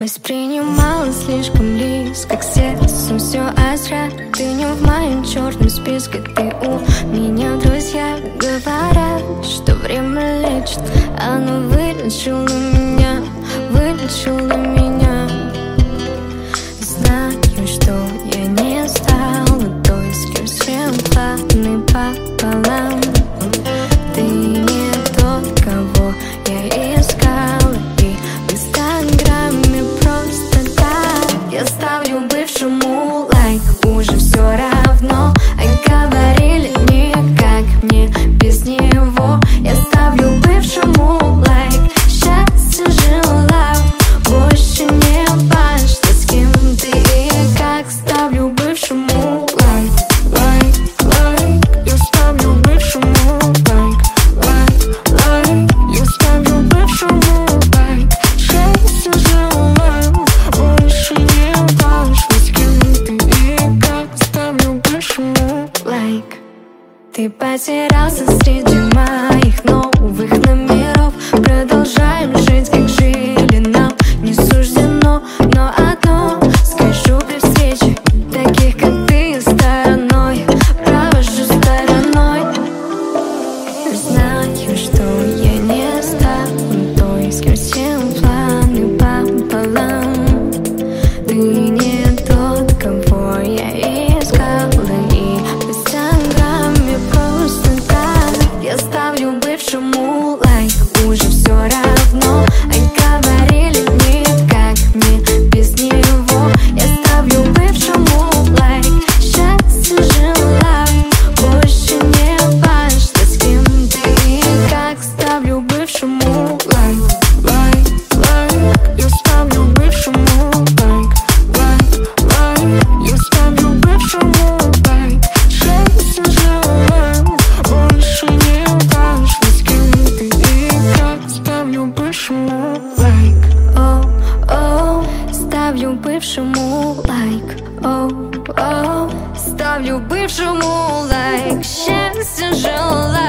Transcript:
Воспринимала слишком близко к сердцу все, а зря. Ты не в моем черном списке, ты у меня в друзьях. Говорят, что время лечит, оно вылечило меня, вылечило меня. Знаю, что я не стала той, с кем всем планы пополам. Ты не тот, кого я искала, и в инстаграме просто так. Я ставлю бывшему лайк, уже все равно. Говорили мне, как мне без него. Я ставлю бывшему лайк, счастья желаю. Больше не важно, с кем ты и как. Ставлю бывшему лайк, лайк, лайк. Я ставлю бывшему лайк, лайк, лайк. Я ставлю бывшему лайк, счастья желаю. Больше не важно, с кем ты и как. Ставлю бывшему лайк. Ты потерялся среди моих новых номеров. Продолжаем жить, как жили, нам не суждено. Но одно скажу при встрече: таких, как ты, стороной провожу стороной. Знаю, что я не стану той, с кем всем планы пополам. Ты не тот, кого я искала, и в инстаграме просто так. Я ставлю бывшему лайк, уже все равно. Говорили мне, как мне без него. Я ставлю бывшему лайк, счастья желаю. Больше не важно, с кем ты и как. Ставлю бывшему лайк, лайк, лайк. Я ставлю бывшему лайк, лайк, лайк. Я ставлю бывшему лайк, счастья желаю. Больше не важно, с кем ты и как. Ставлю бывшему лайк, оу, оу. Ставлю бывшему лайк, оу, оу. Ставлю бывшему лайк, счастья желаю.